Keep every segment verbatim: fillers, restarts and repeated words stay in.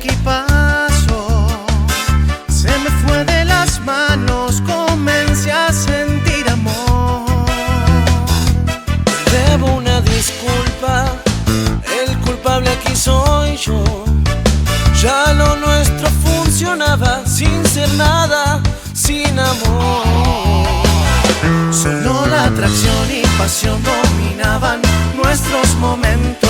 aquí paso se me fue de las manos, comencé a sentir amor. Debo una disculpa, el culpable aquí soy yo. Ya lo nuestro funcionaba sin ser nada, sin amor. Solo la atracción y pasión dominaban nuestros momentos.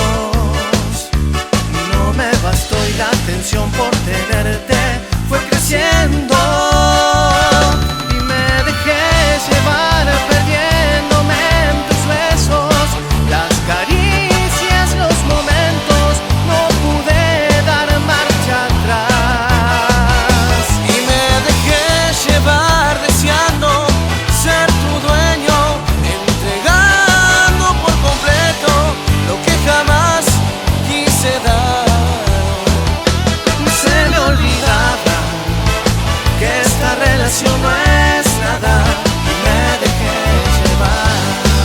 No me bastó y la tensión por tenerte fue creciendo. Y me dejé llevar perdiéndome en tus besos, las caricias, los momentos, no pude dar marcha atrás. Y me dejé llevar deseando ser tu dueño, entregando por completo lo que jamás quise dar. Se me olvidaba que esta relación no es nada y me dejé llevar.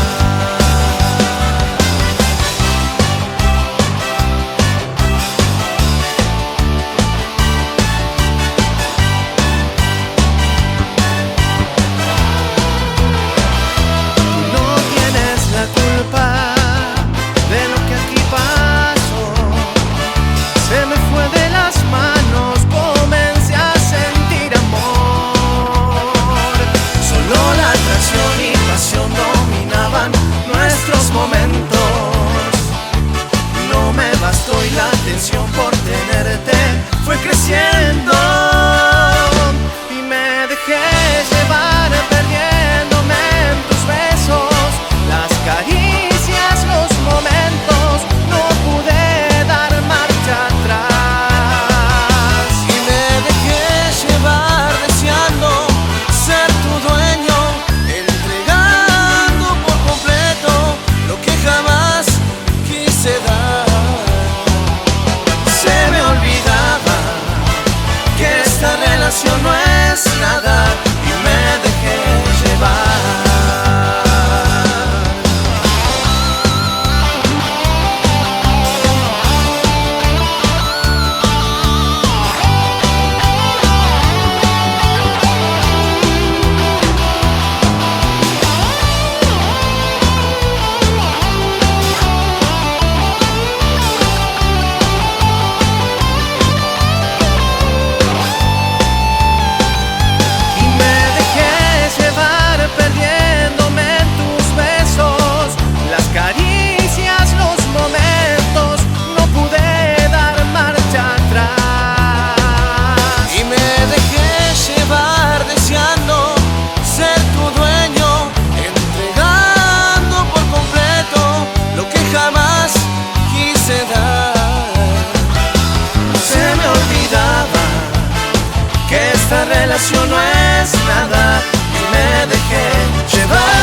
No tienes la culpa de lo que aquí pasó. Se me fue de las manos, comencé a sentir amor. Solo la atracción y pasión dominaban nuestros momentos. No me bastó y la tensión por tenerte fue creciendo. Y me dejé llevar perdiéndome en tus besos, las caricias, los momentos, no pude dar marcha atrás. Y me dejé llevar deseando ser tu dueño, entregando por completo lo que jamás quise dar. Se me olvidaba que esta relación no es nada y me dejé llevar. Y me dejé llevar perdiéndome en tus besos, las caricias, los momentos, no pude dar marcha atrás. Y me dejé llevar deseando ser tu dueño, entregando por completo lo que jamás quise dar. Se me olvidaba que esta relación no es nada y me dejé llevar.